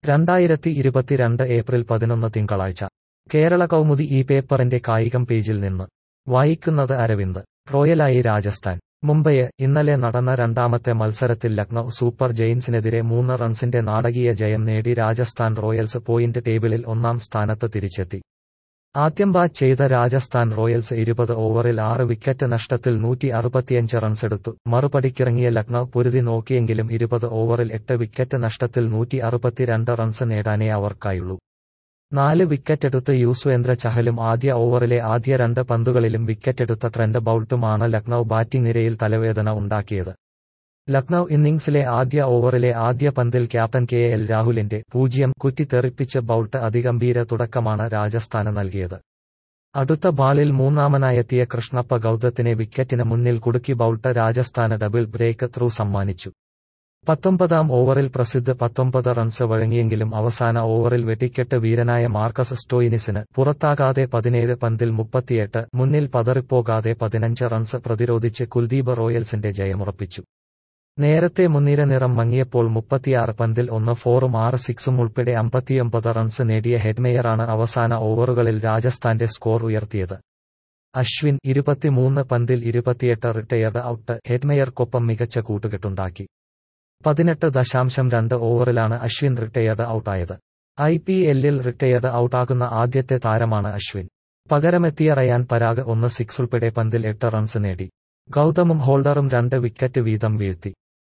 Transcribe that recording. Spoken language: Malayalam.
2022 ഏപ്രിൽ 11 തിങ്കളാഴ്ച കേരള കൗമുദി ഈ പേപ്പറിന്റെ കായികം പേജിൽ നിന്ന് വായിക്കുന്നത് അരവിന്ദ്. റോയലായി രാജസ്ഥാൻ. മുംബൈ. ഇന്നലെ നടന്ന രണ്ടാമത്തെ മത്സരത്തിൽ ലക്നൌ സൂപ്പർ ജയന്റ്സിനെതിരെ 3 റൺസിന്റെ നാടകീയ ജയം നേടി രാജസ്ഥാൻ റോയൽസ് പോയിന്റ് ടേബിളിൽ ഒന്നാം സ്ഥാനത്ത് തിരിച്ചെത്തി. ആദ്യം ബാറ്റ് ചെയ്ത രാജസ്ഥാൻ റോയൽസ് 20 ഓവറിൽ 6 വിക്കറ്റ് നഷ്ടത്തിൽ 165 റൺസെടുത്തു. മറുപടിക്കിറങ്ങിയ ലക്നൌ പൊരുതി നോക്കിയെങ്കിലും 20 ഓവറിൽ 8 വിക്കറ്റ് നഷ്ടത്തിൽ 162 റൺസ് നേടാനേ അവർക്കായുള്ളൂ. 4 വിക്കറ്റെടുത്ത് യുസ്വേന്ദ്ര ചഹലും ആദ്യ ഓവറിലെ ആദ്യ 2 പന്തുകളിലും വിക്കറ്റെടുത്ത ട്രെന്റ് ബൌൾട്ടുമാണ് ലക്നൌ ബാറ്റിംഗ് നിരയിൽ തലവേദന ഉണ്ടാക്കിയത്. ലക്നൌ ഇന്നിംഗ്സിലെ ആദ്യ ഓവറിലെ ആദ്യ പന്തിൽ ക്യാപ്റ്റൻ KL രാഹുലിന്റെ 0 കുറ്റിത്തെറിപ്പിച്ച് ബൌൾട്ട് അതിഗംഭീര തുടക്കമാണ് രാജസ്ഥാന് നൽകിയത്. അടുത്ത ബാളിൽ മൂന്നാമനായെത്തിയ കൃഷ്ണപ്പ ഗൌതത്തിനെ വിക്കറ്റിന് മുന്നിൽ കുടുക്കി ബൌൾട്ട് രാജസ്ഥാന് ഡബിൾ ബ്രേക്ക് ത്രൂ സമ്മാനിച്ചു. 19ാം ഓവറിൽ പ്രസിദ്ധ് 19 റൺസ് വഴങ്ങിയെങ്കിലും അവസാന ഓവറിൽ വെട്ടിക്കെട്ട് വീരനായ മാർക്കസ് സ്റ്റോയിനിസിന് പുറത്താകാതെ 17 പന്തിൽ 38 മുന്നിൽ പതറിപ്പോകാതെ 15 റൺസ് പ്രതിരോധിച്ച് കുൽദീപ് റോയൽസിന്റെ ജയമുറപ്പിച്ചു. നേരത്തെ മുൻനിര നിറം മങ്ങിയപ്പോൾ 36 പന്തിൽ 1 ഫോറും 6 സിക്സും ഉൾപ്പെടെ 59 റൺസ് നേടിയ ഹെഡ്മേയറാണ് അവസാന ഓവറുകളിൽ രാജസ്ഥാന്റെ സ്കോർ ഉയർത്തിയത്. അശ്വിൻ 23 പന്തിൽ 28 റിട്ടയർഡ് ഔട്ട് ഹെഡ്മേയർക്കൊപ്പം മികച്ച കൂട്ടുകെട്ടുണ്ടാക്കി. 18.2 ഓവറിലാണ് അശ്വിൻ റിട്ടയർഡ് ഔട്ടായത്. IPL-ൽ റിട്ടയർഡ് ഔട്ടാകുന്ന ആദ്യത്തെ താരമാണ് അശ്വിൻ. പകരമെത്തിയ റയാൻ പരാഗ് 1 സിക്സ് ഉൾപ്പെടെ പന്തിൽ 8 റൺസ് നേടി. ഗൌതമും ഹോൾഡറും 2 വിക്കറ്റ് വീതം വീഴ്ത്തി.